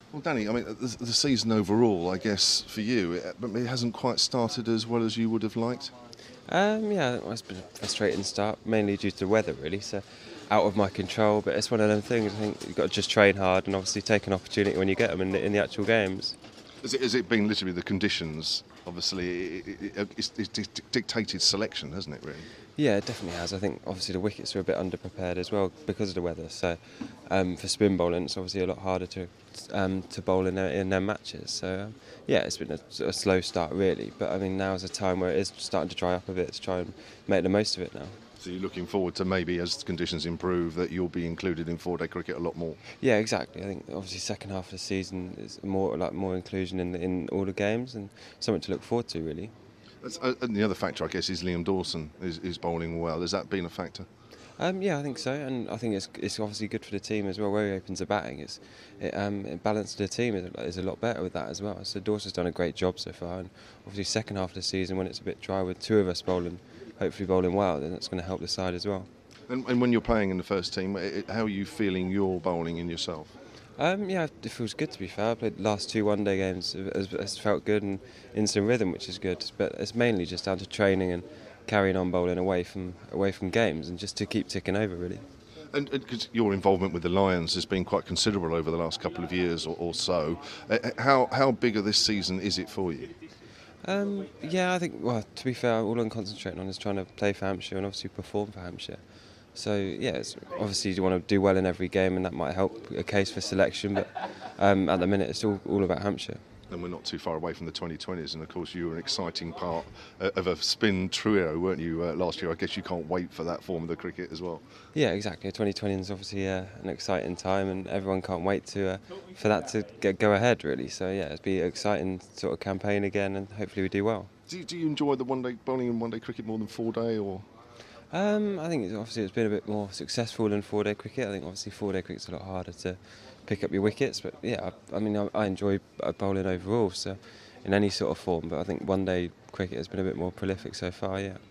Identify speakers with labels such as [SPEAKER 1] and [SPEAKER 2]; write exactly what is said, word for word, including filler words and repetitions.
[SPEAKER 1] Well, Danny, I mean, the, the season overall, I guess, for you, it, it hasn't quite started as well as you would have liked.
[SPEAKER 2] Um, yeah, well, it's been a frustrating start, mainly due to the weather, really. So, out of my control. But it's one of them things. I think you've got to just train hard and obviously take an opportunity when you get them in the, in the actual games.
[SPEAKER 1] Has it, has it been literally the conditions? Obviously, it, it, it's, it's dictated selection, hasn't it, really?
[SPEAKER 2] Yeah, it definitely has. I think obviously the wickets are a bit underprepared as well because of the weather. So um, for spin bowling, it's obviously a lot harder to um, to bowl in their, in their matches. So um, yeah, it's been a, a slow start really. But I mean now is a time where it is starting to dry up a bit to try and make the most of it now.
[SPEAKER 1] So you're looking forward to maybe as conditions improve that you'll be included in four-day cricket a lot more.
[SPEAKER 2] Yeah, exactly. I think obviously second half of the season is more like more inclusion in the, in all the games and something to look forward to really.
[SPEAKER 1] Uh, and the other factor, I guess, is Liam Dawson is, is bowling well. Has that been a factor?
[SPEAKER 2] Um, yeah, I think so, and I think it's it's obviously good for the team as well. Where he opens the batting, it's it, um, it balance the team is, is a lot better with that as well. So Dawson's done a great job so far, and obviously second half of the season when it's a bit dry with two of us bowling, hopefully bowling well, then that's going to help the side as well.
[SPEAKER 1] And, and when you're playing in the first team, it, how are you feeling your bowling in yourself?
[SPEAKER 2] Um, yeah, it feels good to be fair. I played the last two one-day games, it's, it's felt good and in some rhythm, which is good. But it's mainly just down to training and carrying on bowling away from away from games and just to keep ticking over really.
[SPEAKER 1] And because your involvement with the Lions has been quite considerable over the last couple of years or, or so, uh, how how big of this season is it for you?
[SPEAKER 2] Um, yeah, I think, well, to be fair, all I'm concentrating on is trying to play for Hampshire and obviously perform for Hampshire. So, yeah, it's, obviously you want to do well in every game and that might help a case for selection, but um, at the minute it's all, all about Hampshire.
[SPEAKER 1] And we're not too far away from the twenty twenties, and of course you were an exciting part uh, of a spin trio, weren't you, uh, last year? I guess you can't wait for that form of the cricket as well.
[SPEAKER 2] Yeah, exactly. twenty twenty is obviously uh, an exciting time, and everyone can't wait to uh, for that to get, go ahead, really. So yeah, it'll be an exciting sort of campaign again, and hopefully we do well.
[SPEAKER 1] Do you, do you enjoy the one-day bowling and one-day cricket more than four-day, or?
[SPEAKER 2] Um, I think it's, obviously it's been a bit more successful than four-day cricket. I think obviously four-day cricket's a lot harder to pick up your wickets, but yeah, I, I mean I, I enjoy bowling overall, so in any sort of form. But I think one-day cricket has been a bit more prolific so far. Yeah.